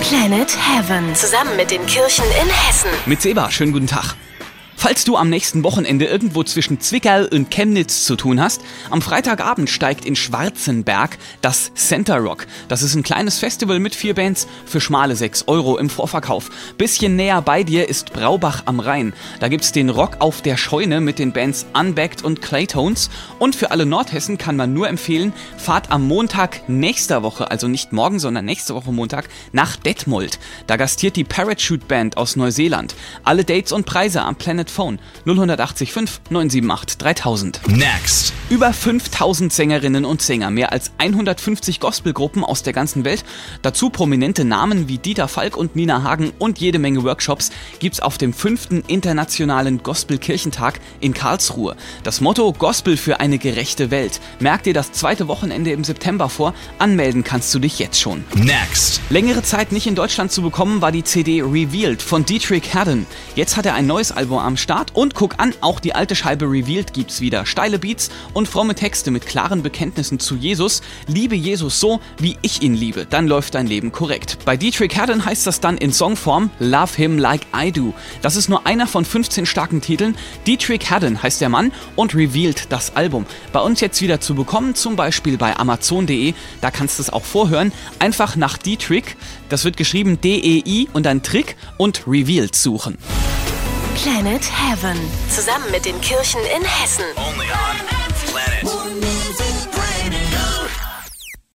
Planet Heaven. Zusammen mit den Kirchen in Hessen. Mit Seba, schönen guten Tag. Falls du am nächsten Wochenende irgendwo zwischen Zwickau und Chemnitz zu tun hast, am Freitagabend steigt in Schwarzenberg das Center Rock. Das ist ein kleines Festival mit 4 Bands für schmale 6 € im Vorverkauf. Bisschen näher bei dir ist Braubach am Rhein. Da gibt's den Rock auf der Scheune mit den Bands Unbacked und Claytones. Und für alle Nordhessen kann man nur empfehlen, fahrt am Montag nächster Woche, also nicht morgen, sondern nächste Woche Montag, nach Detmold. Da gastiert die Parachute Band aus Neuseeland. Alle Dates und Preise am Planet Phone 0180 5 978 3000. Next. Über 5000 Sängerinnen und Sänger, mehr als 150 Gospelgruppen aus der ganzen Welt, dazu prominente Namen wie Dieter Falk und Nina Hagen und jede Menge Workshops gibt's auf dem 5. Internationalen Gospelkirchentag in Karlsruhe. Das Motto Gospel für eine gerechte Welt. Merk dir das 2. Wochenende im September vor, anmelden kannst du dich jetzt schon. Next. Längere Zeit nicht in Deutschland zu bekommen war die CD Revealed von Dietrich Haddon. Jetzt hat er ein neues Album am Start und guck an, auch die alte Scheibe Revealed gibt's wieder. Steile Beats und fromme Texte mit klaren Bekenntnissen zu Jesus. Liebe Jesus so, wie ich ihn liebe, dann läuft dein Leben korrekt. Bei Dietrich Haddon heißt das dann in Songform Love Him Like I Do. Das ist nur einer von 15 starken Titeln. Dietrich Haddon heißt der Mann und Revealed das Album. Bei uns jetzt wieder zu bekommen, zum Beispiel bei Amazon.de, da kannst du es auch vorhören. Einfach nach Dietrich, das wird geschrieben D-E-I und dann Trick und Revealed suchen. Planet Heaven. Zusammen mit den Kirchen in Hessen. Only on Planet.